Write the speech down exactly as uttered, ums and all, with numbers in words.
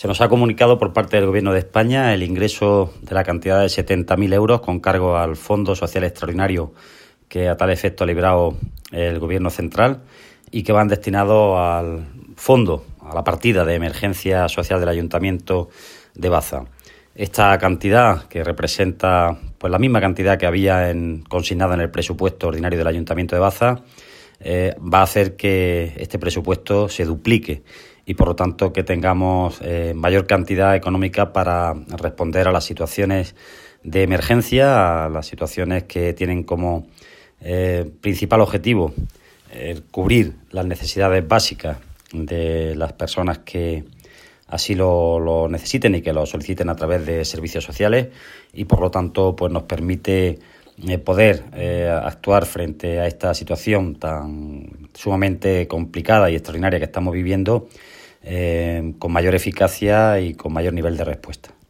Se nos ha comunicado por parte del Gobierno de España el ingreso de la cantidad de setenta mil euros con cargo al Fondo Social Extraordinario que a tal efecto ha librado el Gobierno central y que van destinados al fondo, a la partida de emergencia social del Ayuntamiento de Baza. Esta cantidad, que representa pues la misma cantidad que había en, consignada en el presupuesto ordinario del Ayuntamiento de Baza, eh, va a hacer que este presupuesto se duplique y, por lo tanto, que tengamos eh, mayor cantidad económica para responder a las situaciones de emergencia, a las situaciones que tienen como eh, principal objetivo eh, cubrir las necesidades básicas de las personas que así lo, lo necesiten y que lo soliciten a través de servicios sociales, y por lo tanto pues nos permite eh, poder eh, actuar frente a esta situación tan sumamente complicada y extraordinaria que estamos viviendo eh, con mayor eficacia y con mayor nivel de respuesta.